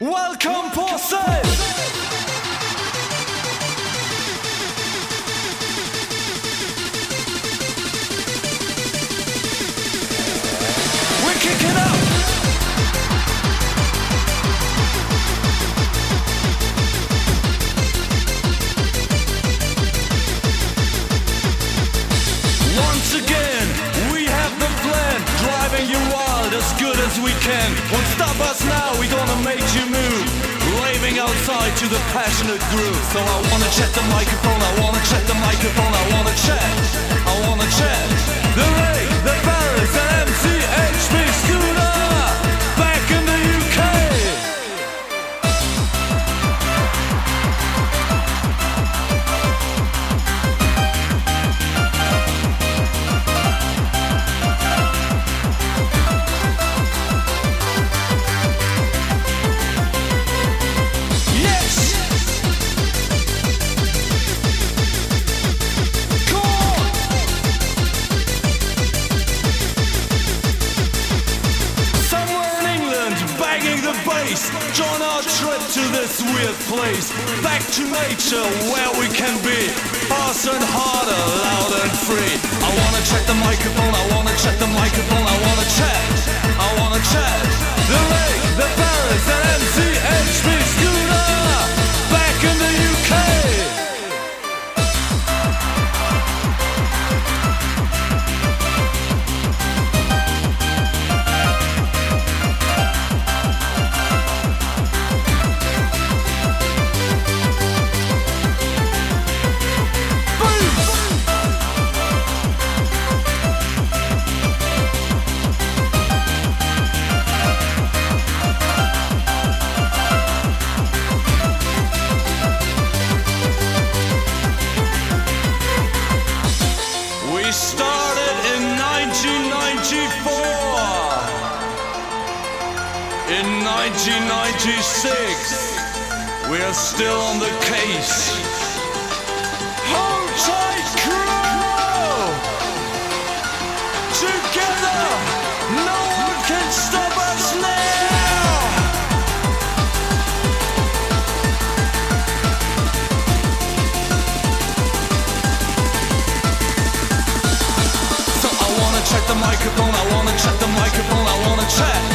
Welcome for sale. We're kicking up. Once again, we have the plan, driving you wild as good as we can. Won't stop us now, we're gonna make you move, raving outside to the passionate groove. So I wanna check the microphone, I wanna check the microphone, I wanna check, I wanna check. The Ray, the Paris, and MCHP Scooter, back in the UK. Join our trip to this weird place, back to nature where we can be fast and harder, loud and free. I wanna check the microphone, I wanna check the microphone, I wanna check, I wanna check. The Ray, the Paris, and MCHP Scooter, back in the UK. We started in 1994. In 1996, we're still on the case. Hold tight, crew! Together, no one can stop us now! Check the microphone, I wanna check the microphone, I wanna check.